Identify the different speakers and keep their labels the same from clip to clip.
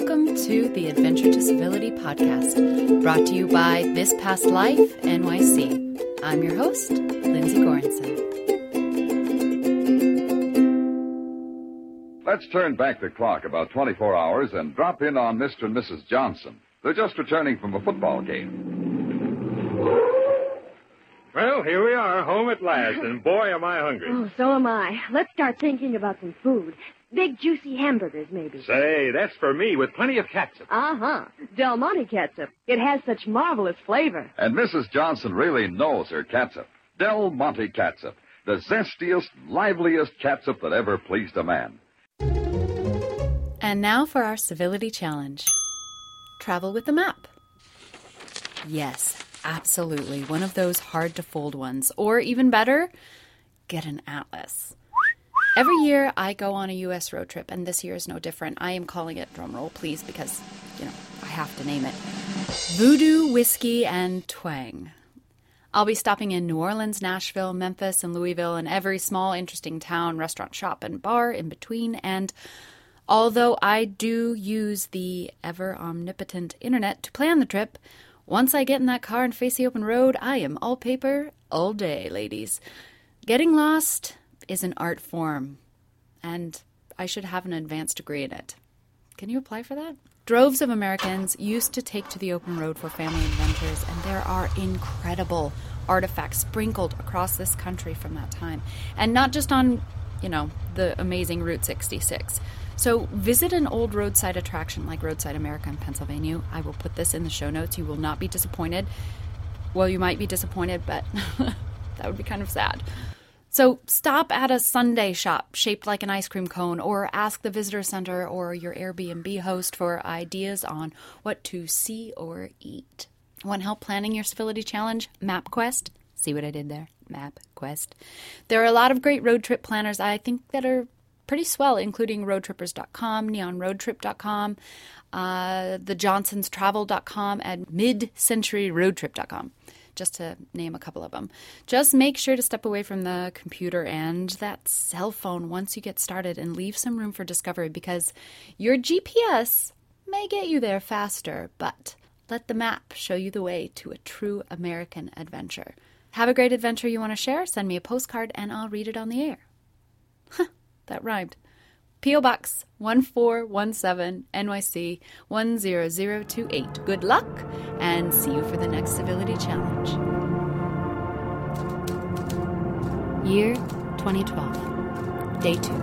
Speaker 1: Welcome to the Adventure to Civility podcast, brought to you by This Past Life NYC. I'm your host, Lindsay Goranson.
Speaker 2: Let's turn back the clock about 24 hours and drop in on Mr. and Mrs. Johnson. They're just returning from a football game.
Speaker 3: Well, here we are, home at last, and boy, am I hungry.
Speaker 4: Oh, so am I. Let's start thinking about some food. Big, juicy hamburgers, maybe.
Speaker 3: Say, that's for me, with plenty of catsup.
Speaker 4: Uh-huh. Del Monte catsup. It has such marvelous flavor.
Speaker 2: And Mrs. Johnson really knows her catsup. Del Monte catsup. The zestiest, liveliest catsup that ever pleased a man.
Speaker 1: And now for our civility challenge. Travel with a map. Yes, absolutely. One of those hard-to-fold ones. Or even better, get an atlas. Every year I go on a U.S. road trip, and this year is no different. I am calling it, drumroll please, because, I have to name it, Voodoo, Whiskey, and Twang. I'll be stopping in New Orleans, Nashville, Memphis, and Louisville, and every small, interesting town, restaurant, shop, and bar in between. And although I do use the ever-omnipotent internet to plan the trip, once I get in that car and face the open road, I am all paper all day, ladies. Getting lost is an art form, and I should have an advanced degree in it. Can you apply for that? Droves of Americans used to take to the open road for family adventures, and there are incredible artifacts sprinkled across this country from that time. And not just on, the amazing Route 66. So visit an old roadside attraction like Roadside America in Pennsylvania. I will put this in the show notes. You will not be disappointed. Well, you might be disappointed, but that would be kind of sad. So stop at a sundae shop shaped like an ice cream cone, or ask the visitor center or your Airbnb host for ideas on what to see or eat. Want help planning your civility challenge? MapQuest. See what I did there? MapQuest. There are a lot of great road trip planners, I think, that are pretty swell, including roadtrippers.com, neonroadtrip.com, thejohnsonstravel.com, and midcenturyroadtrip.com. Just to name a couple of them. Just make sure to step away from the computer and that cell phone once you get started and leave some room for discovery, because your GPS may get you there faster, but let the map show you the way to a true American adventure. Have a great adventure you want to share? Send me a postcard and I'll read it on the air. That rhymed. P.O. Box 1417 NYC 10028. Good luck, and see you for the next Civility Challenge. Year 2012. Day 2.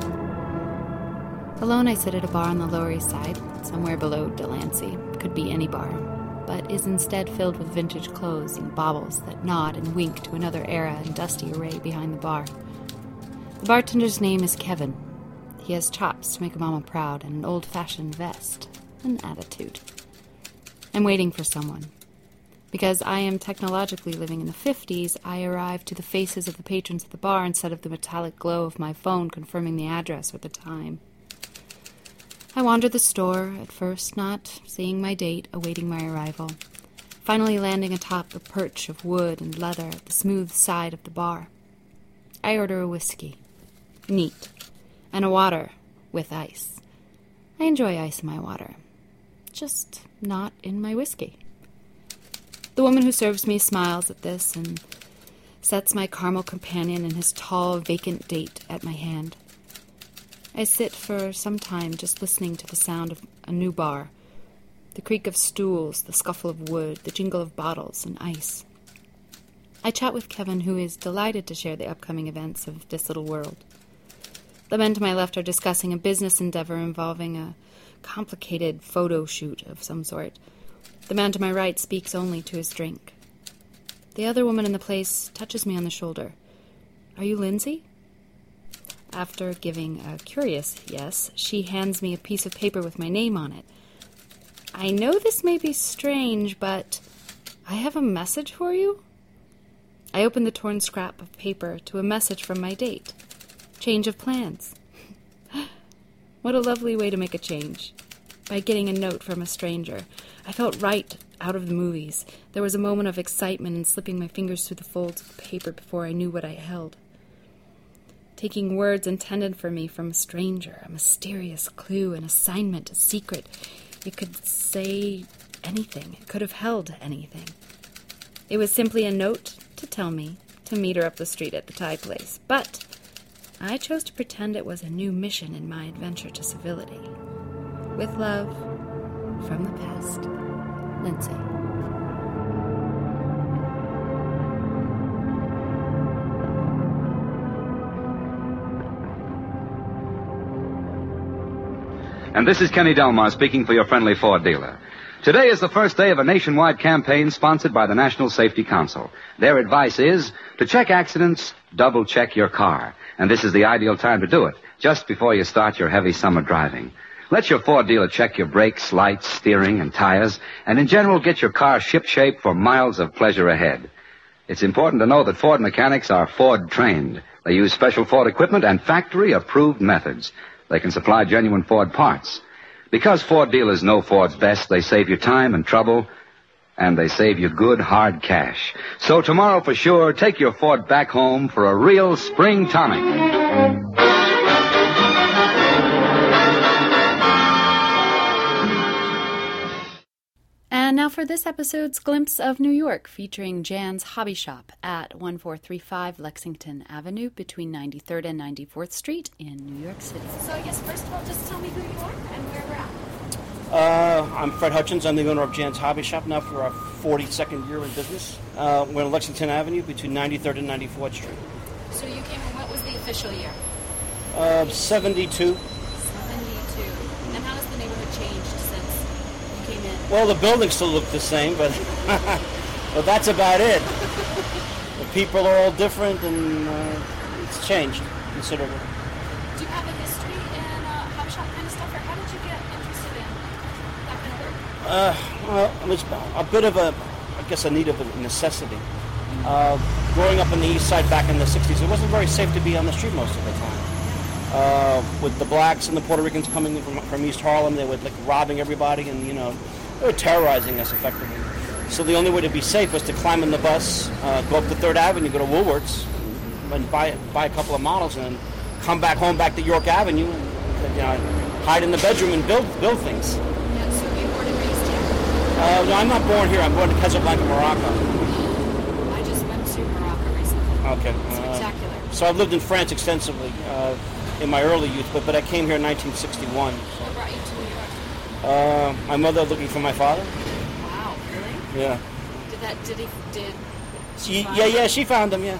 Speaker 1: Alone, I sit at a bar on the Lower East Side, somewhere below Delancey. Could be any bar, but is instead filled with vintage clothes and baubles that nod and wink to another era and dusty array behind the bar. The bartender's name is Kevin. He has chops to make Mama proud and an old-fashioned vest, an attitude. I'm waiting for someone. Because I am technologically living in the 50s, I arrive to the faces of the patrons of the bar instead of the metallic glow of my phone confirming the address or the time. I wander the store, at first not seeing my date, awaiting my arrival, finally landing atop a perch of wood and leather at the smooth side of the bar. I order a whiskey. Neat. And a water with ice. I enjoy ice in my water, just not in my whiskey. The woman who serves me smiles at this and sets my caramel companion and his tall, vacant date at my hand. I sit for some time just listening to the sound of a new bar, the creak of stools, the scuffle of wood, the jingle of bottles and ice. I chat with Kevin, who is delighted to share the upcoming events of this little world. The men to my left are discussing a business endeavor involving a complicated photo shoot of some sort. The man to my right speaks only to his drink. The other woman in the place touches me on the shoulder. "Are you Lindsay?" After giving a curious yes, she hands me a piece of paper with my name on it. "I know this may be strange, but I have a message for you." I open the torn scrap of paper to a message from my date. Change of plans. What a lovely way to make a change. By getting a note from a stranger. I felt right out of the movies. There was a moment of excitement and slipping my fingers through the folds of the paper before I knew what I held. taking words intended for me from a stranger, a mysterious clue, an assignment, a secret. It could say anything. It could have held anything. It was simply a note to tell me to meet her up the street at the Thai place. But I chose to pretend it was a new mission in my adventure to civility. With love, from the past, Lindsay.
Speaker 5: And this is Kenny Delmar speaking for your friendly Ford dealer. Today is the first day of a nationwide campaign sponsored by the National Safety Council. Their advice is to check accidents, double-check your car. And this is the ideal time to do it, just before you start your heavy summer driving. Let your Ford dealer check your brakes, lights, steering, and tires, and in general get your car ship-shape for miles of pleasure ahead. It's important to know that Ford mechanics are Ford-trained. They use special Ford equipment and factory-approved methods. They can supply genuine Ford parts. Because Ford dealers know Ford's best, they save you time and trouble, and they save you good, hard cash. So tomorrow, for sure, take your Ford back home for a real spring tonic.
Speaker 1: And now for this episode's glimpse of New York, featuring Jan's Hobby Shop at 1435 Lexington Avenue between 93rd and 94th Street in New York City. So I guess first of all, just tell me who you are and where we're at.
Speaker 6: I'm Fred Hutchins. I'm the owner of Jan's Hobby Shop now for our 42nd year in business. We're on Lexington Avenue between 93rd and 94th Street.
Speaker 1: So you came in, what was the official year?
Speaker 6: 72.
Speaker 1: 72. And how has the neighborhood changed since you came in?
Speaker 6: Well, the buildings still look the same, but but that's about it. The people are all different, and it's changed considerably.
Speaker 1: Do you have a history in hobby shop kind of stuff, or how did you get interested in that kind of work?
Speaker 6: Well, it was a bit of a need of a necessity. Growing up on the east side back in the 60s, it wasn't very safe to be on the street most of the time. With the blacks and the Puerto Ricans coming in from East Harlem, they were like robbing everybody, and they were terrorizing us effectively. So the only way to be safe was to climb in the bus, go up to 3rd Avenue, go to Woolworths, and buy a couple of models, and then come back home, back to York Avenue, and hide in the bedroom and build things.
Speaker 1: Yeah, so you were born and raised here?
Speaker 6: No, I'm not born here. I'm born in Casablanca, Morocco.
Speaker 1: I just went to Morocco recently.
Speaker 6: Okay.
Speaker 1: Spectacular.
Speaker 6: So I've lived in France extensively in my early youth, but I came here in 1961.
Speaker 1: What brought you to New York?
Speaker 6: My mother looking for my father.
Speaker 1: Wow, really?
Speaker 6: Yeah.
Speaker 1: Did
Speaker 6: She found him, yeah.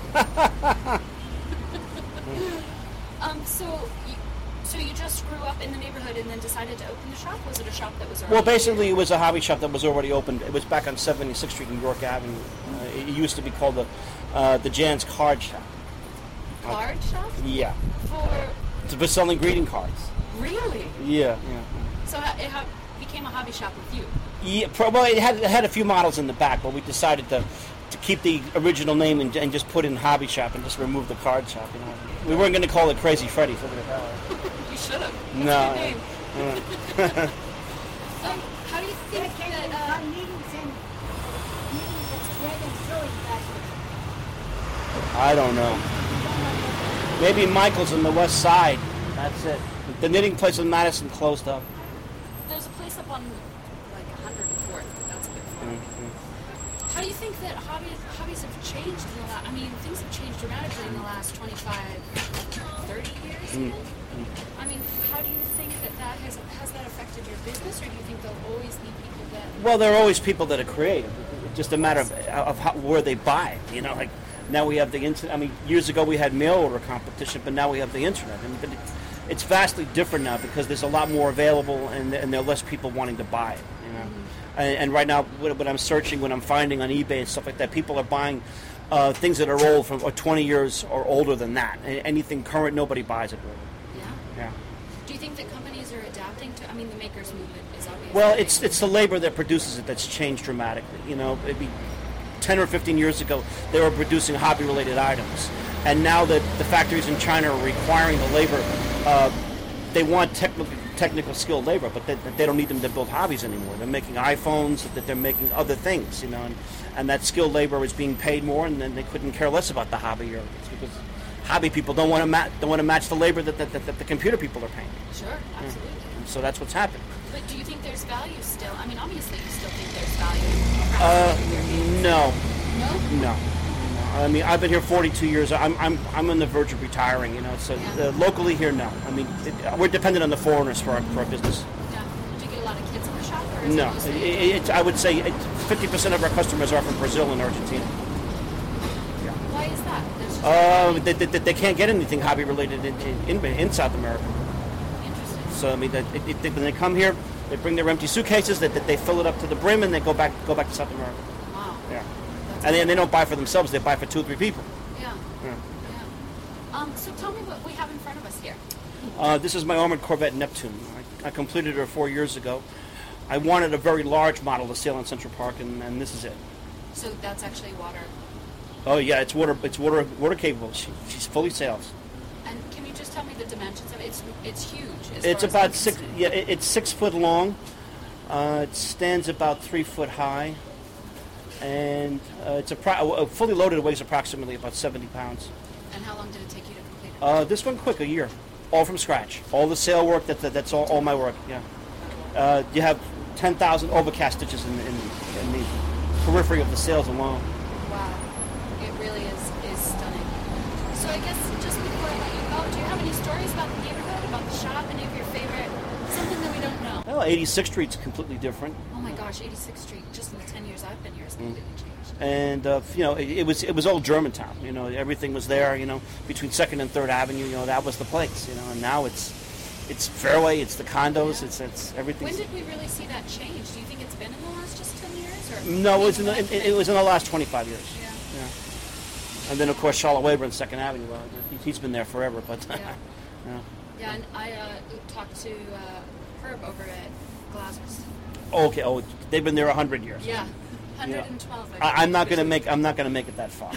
Speaker 1: So you just grew up in the neighborhood and then decided to open the shop? Was it a shop that was already...
Speaker 6: Well, basically, it was a hobby shop that was already opened. It was back on 76th Street in York Avenue. It used to be called the Jan's Card Shop.
Speaker 1: Card shop?
Speaker 6: Yeah.
Speaker 1: For
Speaker 6: selling greeting cards.
Speaker 1: Really?
Speaker 6: Yeah.
Speaker 1: So it became a hobby shop with you?
Speaker 6: Yeah, well, it had a few models in the back, but we decided to keep the original name and just put in hobby shop and just remove the card shop. We weren't going to call it Crazy Freddy's. Look at that.
Speaker 1: You should have.
Speaker 6: No.
Speaker 1: That's a good name. How do you think that...
Speaker 6: I don't know. Maybe Michael's on the west side. That's it. The knitting place in Madison closed up.
Speaker 1: There's a place up on, 104th. That's a bit far. Mm-hmm. How do you think that hobbies have changed in the last... things have changed dramatically in the last 25, 30 years even? Mm-hmm. How do you think that has that affected your business, or do you think there'll always be people that...
Speaker 6: Well, there are always people that are creative. It's just a matter of where they buy it. Now we have the internet. Years ago we had mail order competition, but now we have the internet. But it's vastly different now because there's a lot more available, and there are less people wanting to buy it. And right now, what I'm searching, what I'm finding on eBay and stuff like that, people are buying things that are old, from 20 years or older than that. Anything current, nobody buys it really. Yeah.
Speaker 1: Do you think that companies are adapting to? The makers movement is obvious.
Speaker 6: Well, it's the labor that produces it that's changed dramatically. It'd be 10 or 15 years ago, they were producing hobby-related items. And now that the factories in China are requiring the labor, they want technical skilled labor, but they don't need them to build hobbies anymore. They're making iPhones, that they're making other things, and that skilled labor is being paid more, and then they couldn't care less about the hobby, because hobby people don't want to match the labor that the computer people are paying.
Speaker 1: Sure, absolutely.
Speaker 6: And so that's what's happened.
Speaker 1: But do you think there's value still? I mean, obviously you still think there's value.
Speaker 6: No.
Speaker 1: No?
Speaker 6: No. I mean, I've been here 42 years. I'm on the verge of retiring, you know. So locally here, no. I mean, we're dependent on the foreigners for our business.
Speaker 1: Yeah. Do you get a lot of kids in the shop? Or is
Speaker 6: No.
Speaker 1: it mostly...
Speaker 6: I would say 50% of our customers are from Brazil and Argentina.
Speaker 1: Why is that?
Speaker 6: They can't get anything hobby related in South America.
Speaker 1: Interesting.
Speaker 6: So I mean, when they come here, they bring their empty suitcases, that they fill it up to the brim, and they go back to South America.
Speaker 1: Wow.
Speaker 6: Yeah. And they don't buy for themselves; they buy for 2 or 3 people.
Speaker 1: Yeah. So tell me what we have in front of us here.
Speaker 6: This is my armored Corvette Neptune. I completed her 4 years ago. I wanted a very large model to sail in Central Park, and this is it.
Speaker 1: So that's actually water.
Speaker 6: Oh yeah, it's water capable. She's fully sails.
Speaker 1: And can you just tell me the dimensions of it? It's huge.
Speaker 6: It's about 6. Yeah, it's 6 foot long. It stands about 3 foot high, and it's fully loaded. It weighs approximately about 70 pounds.
Speaker 1: And how long did it take you to complete it?
Speaker 6: This one quick, a year, all from scratch. All the sail work. That's all my work. Yeah. You have 10,000 overcast stitches in the periphery of the sails alone.
Speaker 1: Wow. It really is stunning. So I guess just before I let you go, do you have any stories about the neighborhood, about the shop, any of your favorite, something that we don't know?
Speaker 6: Well, 86th Street's completely different.
Speaker 1: Oh my gosh, 86th Street, just in the 10 years I've been here, has completely changed.
Speaker 6: And you know, it was old Germantown. You know, everything was there. You know, between 2nd and 3rd Avenue. You know, that was the place. You know, and now it's Fairway, it's the condos, it's everything.
Speaker 1: When did we really see that change? Do you think it's been in the last just 10 years? Or
Speaker 6: No, it was in the last 25 years.
Speaker 1: Yeah.
Speaker 6: And then, of course, Charlotte Weber and 2nd Avenue. He's been there forever, but...
Speaker 1: Yeah. Yeah, and I talked to Herb over at Glazer's.
Speaker 6: Okay, they've been there 100 years.
Speaker 1: Yeah, 112.
Speaker 6: I'm not going to make it that far.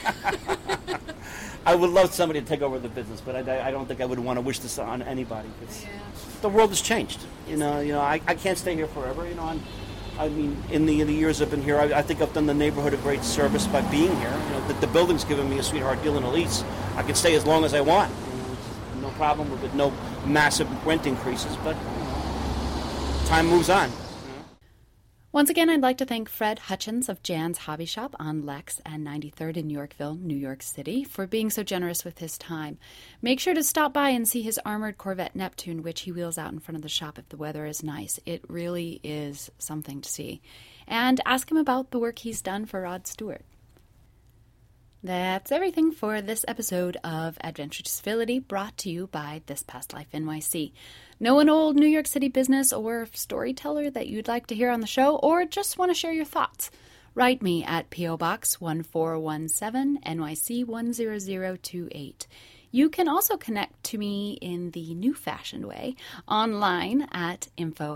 Speaker 6: I would love somebody to take over the business, but I don't think I would want to wish this on anybody. The world has changed. You know, I can't stay here forever. You know, I mean, in the years I've been here, I think I've done the neighborhood a great service by being here. You know, the building's given me a sweetheart deal in a lease. I can stay as long as I want. You know, no problem with no massive rent increases, but time moves on.
Speaker 1: Once again, I'd like to thank Fred Hutchins of Jan's Hobby Shop on Lex and 93rd in Yorkville, New York City, for being so generous with his time. Make sure to stop by and see his armored Corvette Neptune, which he wheels out in front of the shop if the weather is nice. It really is something to see. And ask him about the work he's done for Rod Stewart. That's everything for this episode of Adventure to Civility, brought to you by This Past Life NYC. Know an old New York City business or storyteller that you'd like to hear on the show, or just want to share your thoughts? Write me at P.O. Box 1417, NYC 10028. You can also connect to me in the new-fashioned way online at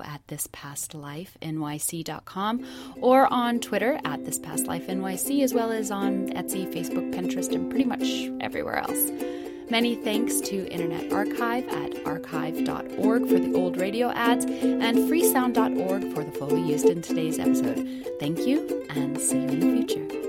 Speaker 1: info@thispastlifenyc.com or on Twitter at thispastlifenyc, as well as on Etsy, Facebook, Pinterest, and pretty much everywhere else. Many thanks to Internet Archive at archive.org for the old radio ads and freesound.org for the foley used in today's episode. Thank you, and see you in the future.